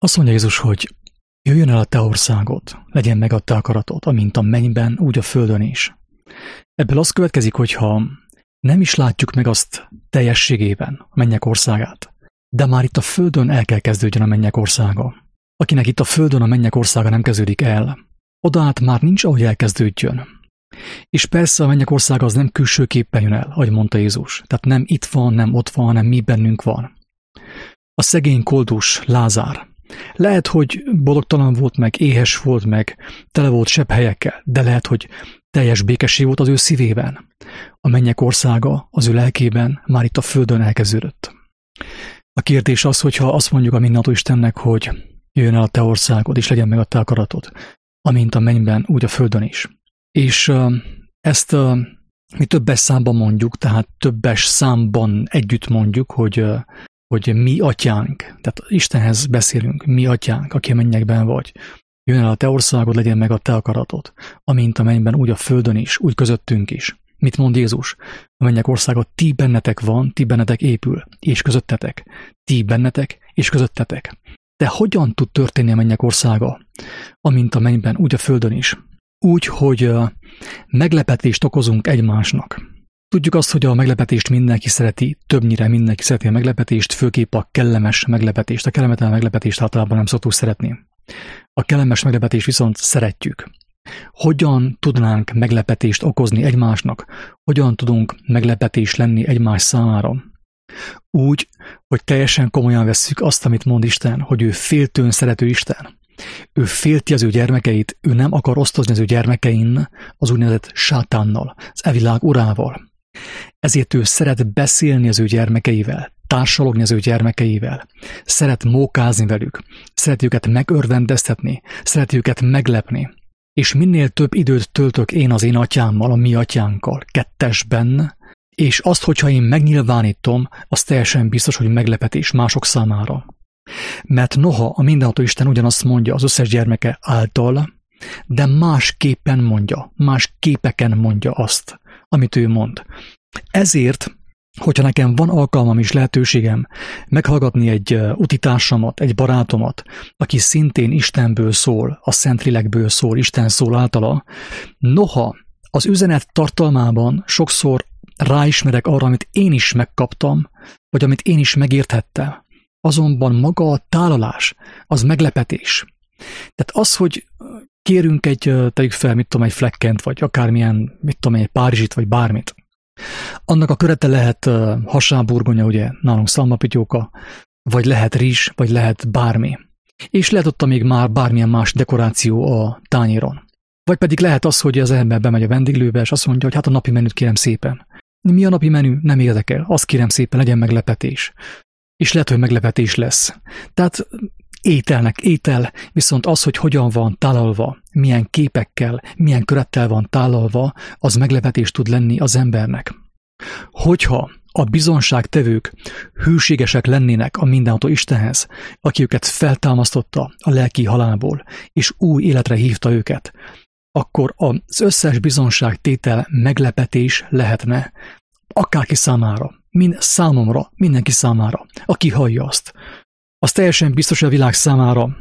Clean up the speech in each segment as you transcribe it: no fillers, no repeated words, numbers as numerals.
Azt mondja Jézus, hogy jöjjön el a te országod, legyen meg a te akaratod, amint a mennyben, úgy a földön is. Ebből az következik, hogyha nem is látjuk meg azt teljességében, a mennyek országát, de már itt a földön el kell kezdődjön a mennyek országa. Akinek itt a földön a mennyek országa nem kezdődik el, oda át már nincs, ahogy elkezdődjön. És persze a mennyek országa az nem külsőképpen jön el, ahogy mondta Jézus. Tehát nem itt van, nem ott van, hanem mi bennünk van. A szegény koldus Lázár. Lehet, hogy boldogtalan volt, meg éhes volt, meg tele volt sebhelyekkel, de lehet, hogy teljes békesség volt az ő szívében. A mennyek országa az ő lelkében már itt a földön elkezdődött. A kérdés az, hogyha azt mondjuk a mindenható Istennek, hogy jöjjön el a te országod, és legyen meg a te akaratod, amint a mennyben, úgy a földön is. És ezt mi többes számban mondjuk, tehát többes számban együtt mondjuk, hogy mi atyánk, tehát Istenhez beszélünk, mi atyánk, aki a mennyekben vagy. Jöjjön el a te országod, legyen meg a te akaratod, amint a mennyben, úgy a földön is, úgy közöttünk is. Mit mond Jézus? A mennyek országa ti bennetek van, ti bennetek épül, és közöttetek. Ti bennetek, és közöttetek. De hogyan tud történni a mennyek országa, amint a mennyben, úgy a földön is? Úgy, hogy meglepetést okozunk egymásnak. Tudjuk azt, hogy a meglepetést mindenki szereti, többnyire mindenki szereti a meglepetést, főképp a kellemes meglepetést. A kellemetlen meglepetést általában nem szoktuk szeretni. A kellemes meglepetést viszont szeretjük. Hogyan tudnánk meglepetést okozni egymásnak? Hogyan tudunk meglepetés lenni egymás számára? Úgy, hogy teljesen komolyan vesszük azt, amit mond Isten, hogy ő féltőn szerető Isten. Ő félti az ő gyermekeit, ő nem akar osztozni az ő gyermekein az úgynevezett sátánnal, az evilág urával. Ezért ő szeret beszélni az ő gyermekeivel, társalogni az ő gyermekeivel, szeret mókázni velük, szeret őket megörvendeztetni, szeret őket meglepni. És minél több időt töltök én az én atyámmal, a mi atyánkkal, kettesben, és azt, hogyha én megnyilvánítom, az teljesen biztos, hogy meglepetés mások számára. Mert noha a mindenható Isten ugyanazt mondja az összes gyermeke által, de másképpen mondja, más képeken mondja azt, amit ő mond. Ezért, hogyha nekem van alkalmam és lehetőségem meghallgatni egy utitársamat, egy barátomat, aki szintén Istenből szól, a Szentlélekből szól, Isten szól általa, noha az üzenet tartalmában sokszor ráismerek arra, amit én is megkaptam, vagy amit én is megérthettem, azonban maga a tálalás, az meglepetés. Tehát az, hogy kérünk tegyük fel, egy Fleckent, vagy akármilyen, egy Párizsit, vagy bármit. Annak a körete lehet hasáburgonya, ugye nálunk szalmapityóka, vagy lehet rizs, vagy lehet bármi. És lehet ott még már bármilyen más dekoráció a tányéron. Vagy pedig lehet az, hogy az ember bemegy a vendéglőbe, és azt mondja, hogy hát a napi menüt kérem szépen. Mi a napi menü? Nem érdekel. Azt kérem szépen, legyen meglepetés. És lehet, hogy meglepetés lesz. Tehát ételnek étel, viszont az, hogy hogyan van tálalva, milyen képekkel, milyen körettel van tálalva, az meglepetés tud lenni az embernek. Hogyha a bizonságtevők hűségesek lennének a mindenható Istenhez, aki őket feltámasztotta a lelki halálból, és új életre hívta őket, akkor az összes bizonságtétel meglepetés lehetne akárki számára, számomra, mindenki számára, aki hallja azt. Az teljesen biztos, hogy a világ számára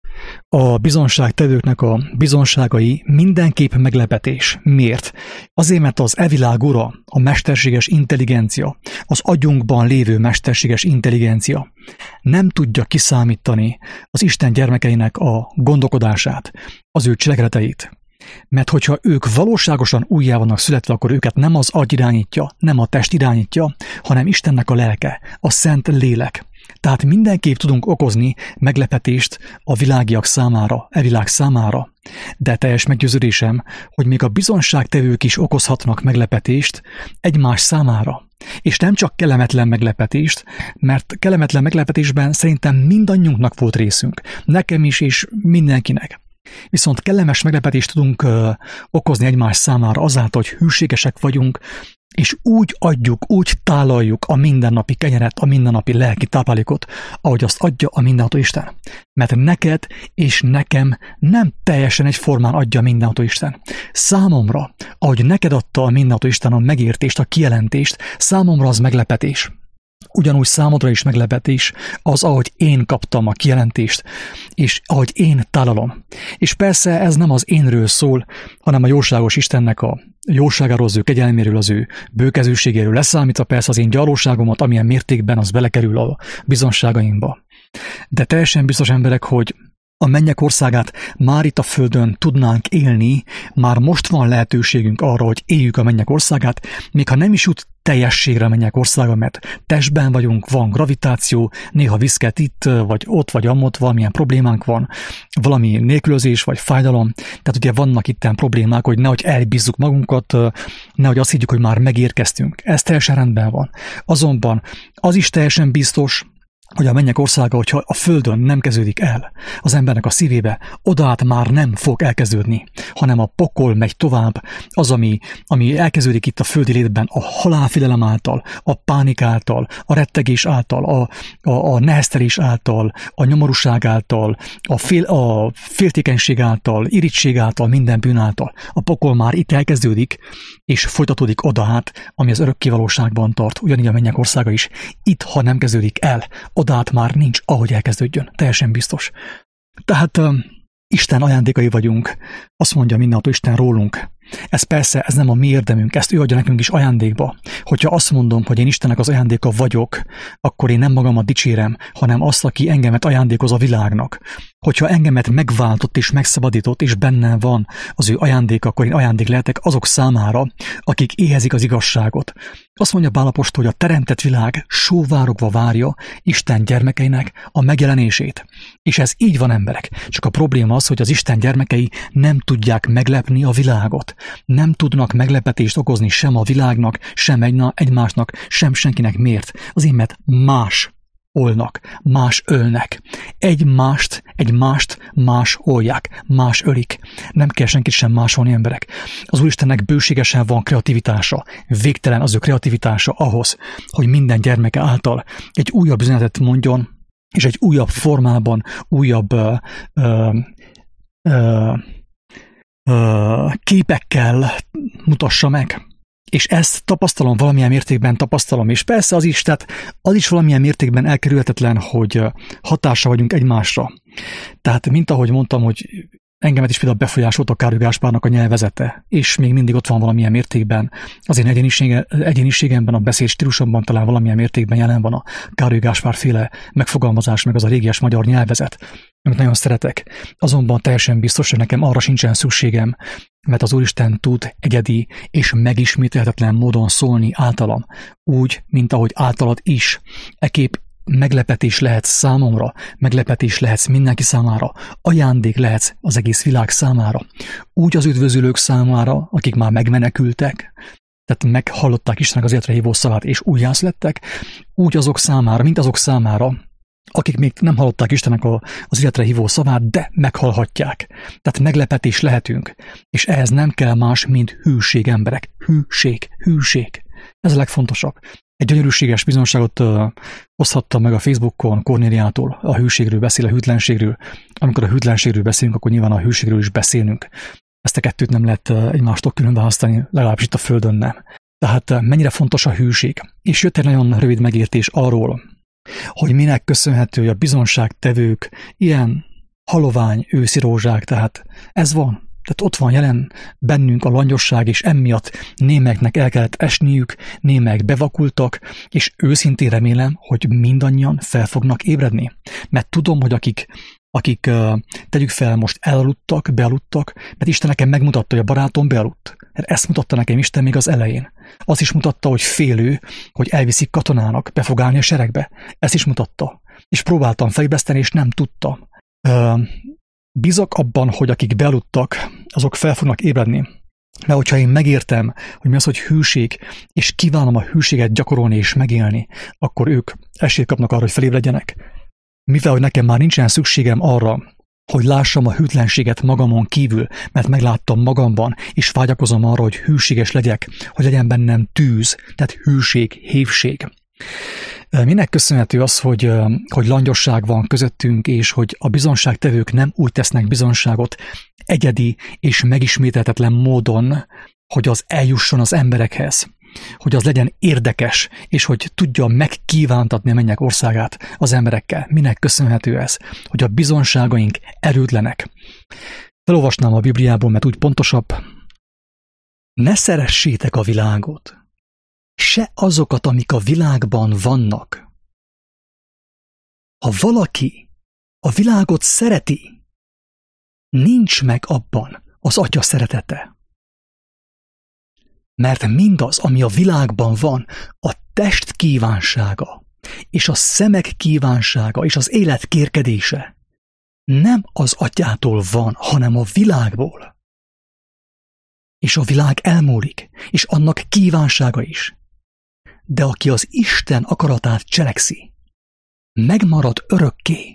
a bizonságtevőknek a bizonságai mindenképp meglepetés. Miért? Azért, mert az evilág ura, a mesterséges intelligencia, az agyunkban lévő mesterséges intelligencia nem tudja kiszámítani az Isten gyermekeinek a gondolkodását, az ő cselekedeteit. Mert hogyha ők valóságosan újjá vannak születve, akkor őket nem az agy irányítja, nem a test irányítja, hanem Istennek a lelke, a szent lélek. Tehát mindenképp tudunk okozni meglepetést a világiak számára, világ számára. De teljes meggyőződésem, hogy még a bizonságtevők is okozhatnak meglepetést egymás számára. És nem csak kellemetlen meglepetést, mert kellemetlen meglepetésben szerintem mindannyiunknak volt részünk. Nekem is, és mindenkinek. Viszont kellemes meglepetést tudunk okozni egymás számára azáltal, hogy hűségesek vagyunk, és úgy adjuk, úgy tálaljuk a mindennapi kenyeret, a mindennapi lelki táplálékot, ahogy azt adja a mindenható Isten. Mert neked és nekem nem teljesen egyformán adja a mindenható Isten. Számomra, ahogy neked adta a mindenható Isten a megértést, a kijelentést, számomra az meglepetés. ugyanúgy számodra is meglepetés az, ahogy én kaptam a kijelentést, és ahogy én tálalom. És persze ez nem az énről szól, hanem a jóságos Istennek a jóságáról, az ő kegyelméről, az ő bőkezűségéről, leszámítva persze az én gyarlóságomat, amilyen mértékben az belekerül a bizonságaimba. De teljesen biztos emberek, hogy a mennyek országát már itt a földön tudnánk élni, már most van lehetőségünk arra, hogy éljük a mennyek országát, még ha nem is jut teljességre a mennyek országa, mert testben vagyunk, van gravitáció, néha viszket itt, vagy ott, vagy amott, valamilyen problémánk van, valami nélkülözés, vagy fájdalom. Tehát ugye vannak itten problémák, hogy nehogy elbízzuk magunkat, nehogy azt higgyük, hogy már megérkeztünk. Ez teljesen rendben van. Azonban az is teljesen biztos, hogy a mennyek országa, hogyha a földön nem kezdődik el az embernek a szívébe, odaát már nem fog elkezdődni, hanem a pokol megy tovább, az, ami elkezdődik itt a földi létben, a halálfélelem által, a pánik által, a rettegés által, a neheztelés által, a nyomorúság által, a féltékenység által, irigység által, minden bűn által. A pokol már itt elkezdődik, és folytatódik odaát, ami az örökkévalóságban tart, ugyanígy a mennyek országa is. Itt, ha nem kezdődik el, odát már nincs, ahogy elkezdődjön. Teljesen biztos. Tehát Isten ajándékai vagyunk. Azt mondja mindenható Isten rólunk. Ez persze, ez nem a mi érdemünk, ezt ő adja nekünk is ajándékba. Hogyha azt mondom, hogy én Istennek az ajándéka vagyok, akkor én nem magamat dicsérem, hanem azt, aki engemet ajándékoz a világnak. Hogyha engemet megváltott és megszabadított, és bennem van az ő ajándéka, akkor én ajándék lehetek azok számára, akik éhezik az igazságot. Azt mondja Pál apostol, hogy a teremtett világ sóvárogva várja Isten gyermekeinek a megjelenését. És ez így van, emberek. Csak a probléma az, hogy az Isten gyermekei nem tudják meglepni a világot. Nem tudnak meglepetést okozni sem a világnak, sem egymásnak, sem senkinek. Miért? Azért, mert más olnak, más ölnek. Egy mást más olják, más ölik. Nem kell senkit sem másolni, emberek. Az Úristennek bőségesen van kreativitása, végtelen az ő kreativitása ahhoz, hogy minden gyermeke által egy újabb üzenetet mondjon, és egy újabb formában, újabb képekkel mutassa meg. És ezt tapasztalom, valamilyen mértékben tapasztalom. És persze az is, tehát az is valamilyen mértékben elkerülhetetlen, hogy hatása vagyunk egymásra. Tehát, mint ahogy mondtam, hogy engemet is például befolyásolt a Károly Gáspárnak a nyelvezete, és még mindig ott van valamilyen mértékben. Az én egyéniségemben, a beszéd stílusomban talán valamilyen mértékben jelen van a Károly Gáspár féle megfogalmazás, meg az a régies magyar nyelvezet, amit nagyon szeretek. Azonban teljesen biztos, hogy nekem arra sincsen szükségem, mert az Úristen tud egyedi és megismételhetetlen módon szólni általam, úgy, mint ahogy általad is. Ekképp meglepetés lehetsz számomra, meglepetés lehetsz mindenki számára, ajándék lehetsz az egész világ számára. Úgy az üdvözülők számára, akik már megmenekültek, tehát meghallották Istennek az életre hívó szavát, és újjászülettek, úgy azok számára, mint azok számára, akik még nem hallották Istennek az életre hívó szavát, de meghallhatják. Tehát meglepetés lehetünk, és ehhez nem kell más, mint hűség, emberek. Hűség. Ez a legfontosabb. Egy gyönyörűséges bizonságot oszthattam meg a Facebookon Kornéliától, a hűségről beszél, a hűtlenségről. Amikor a hűtlenségről beszélünk, akkor nyilván a hűségről is beszélnünk. Ezt a kettőt nem lehet egymástól külön választani, legalábbis itt a Földön nem. Tehát mennyire fontos a hűség. És jött egy nagyon rövid megértés arról, hogy minek köszönhető, hogy a bizonságtevők ilyen halovány őszi rózsák, tehát ez van. Tehát ott van jelen bennünk a langyosság, és emiatt némeknek el kellett esniük, némek bevakultak, és őszintén remélem, hogy mindannyian fel fognak ébredni. Mert tudom, hogy akik tegyük fel, most bealudtak, mert Isten nekem megmutatta, hogy a barátom bealudt. Ezt mutatta nekem Isten még az elején. Azt is mutatta, hogy félő, hogy elviszik katonának, be fog állni a seregbe. Ezt is mutatta. És próbáltam felébreszteni, és nem tudtam. Bízok abban, hogy akik bealudtak, azok fel fognak ébredni. Mert hogyha én megértem, hogy mi az, hogy hűség, és kívánom a hűséget gyakorolni és megélni, akkor ők esélyt kapnak arra, hogy felébredjenek. Mivel, hogy nekem már nincsen szükségem arra, hogy lássam a hűtlenséget magamon kívül, mert megláttam magamban, és vágyakozom arra, hogy hűséges legyek, hogy legyen bennem tűz, tehát hűség, hévség. Minek köszönhető az, hogy langyosság van közöttünk, és hogy a bizonságtevők nem úgy tesznek bizonságot egyedi és megismételhetetlen módon, hogy az eljusson az emberekhez. hogy az legyen érdekes, és hogy tudja megkívántatni a mennyek országát az emberekkel. Minek köszönhető ez? Hogy a bizonságaink erőtlenek. Felolvasnám a Bibliából, mert úgy pontosabb. Ne szeressétek a világot, se azokat, amik a világban vannak. Ha valaki a világot szereti, nincs meg abban az Atya szeretete. Mert mindaz, ami a világban van, a test kívánsága, és a szemek kívánsága, és az élet kérkedése nem az Atyától van, hanem a világból. És a világ elmúlik, és annak kívánsága is. De aki az Isten akaratát cselekszi, megmarad örökké.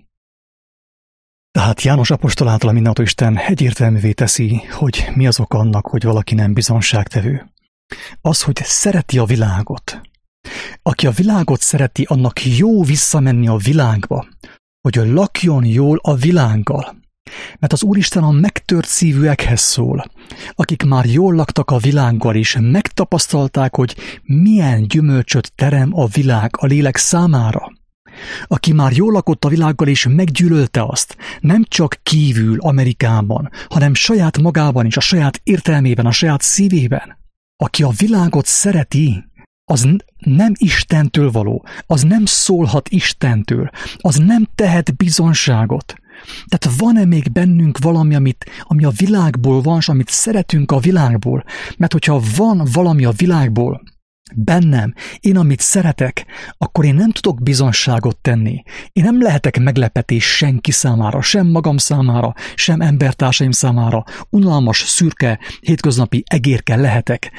Tehát János apostol által a mindenható Isten egyértelművé teszi, hogy mi az oka annak, hogy valaki nem bizonságtevő. Az, hogy szereti a világot. Aki a világot szereti, annak jó visszamenni a világba, hogy lakjon jól a világgal. Mert az Úristen a megtört szívűekhez szól, akik már jól laktak a világgal is, megtapasztalták, hogy milyen gyümölcsöt terem a világ a lélek számára. Aki már jól lakott a világgal és meggyűlölte azt, nem csak kívül Amerikában, hanem saját magában is, a saját értelmében, a saját szívében. Aki a világot szereti, az nem Istentől való, az nem szólhat Istentől, az nem tehet bizonságot. Tehát van-e még bennünk valami, ami a világból van, és amit szeretünk a világból? Mert hogyha van valami a világból bennem, én amit szeretek, akkor én nem tudok bizonságot tenni. Én nem lehetek meglepetés senki számára, sem magam számára, sem embertársaim számára. Unalmas, szürke, hétköznapi egérke lehetek,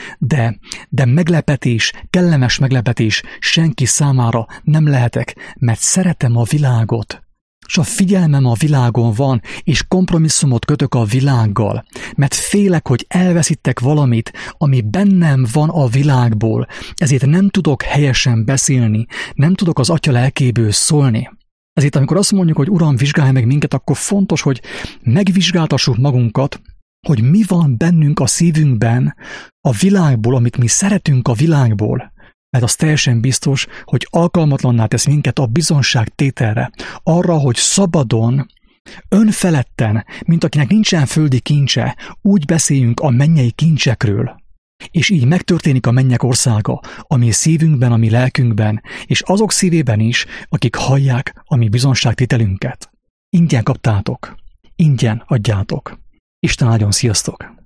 de meglepetés, kellemes meglepetés senki számára nem lehetek, mert szeretem a világot. És a figyelmem a világon van, és kompromisszumot kötök a világgal, mert félek, hogy elveszítek valamit, ami bennem van a világból, ezért nem tudok helyesen beszélni, nem tudok az Atya lelkéből szólni. Ezért amikor azt mondjuk, hogy Uram, vizsgálj meg minket, akkor fontos, hogy megvizsgáltassuk magunkat, hogy mi van bennünk a szívünkben a világból, amit mi szeretünk a világból. Mert az teljesen biztos, hogy alkalmatlanná tesz minket a bizonságtételre, arra, hogy szabadon, önfeledten, mint akinek nincsen földi kincse, úgy beszéljünk a mennyei kincsekről. És így megtörténik a mennyek országa, ami szívünkben, ami lelkünkben, és azok szívében is, akik hallják a mi bizonságtételünket. Ingyen kaptátok, ingyen adjátok. Isten áldjon, sziasztok!